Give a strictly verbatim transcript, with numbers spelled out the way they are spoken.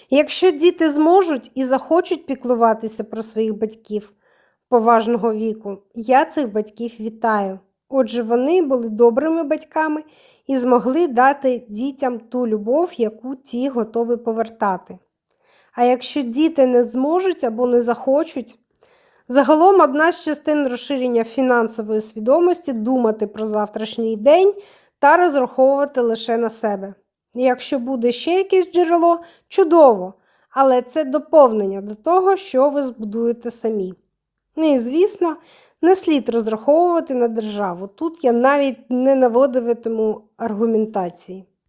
Якщо діти зможуть і захочуть піклуватися про своїх батьків поважного віку, я цих батьків вітаю. Отже, вони були добрими батьками і змогли дати дітям ту любов, яку ті готові повертати. А якщо діти не зможуть або не захочуть, загалом одна з частин розширення фінансової свідомості – думати про завтрашній день та розраховувати лише на себе. Якщо буде ще якесь джерело – чудово, але це доповнення до того, що ви збудуєте самі. Ну і, звісно, не слід розраховувати на державу. Тут я навіть не наводитиму аргументації.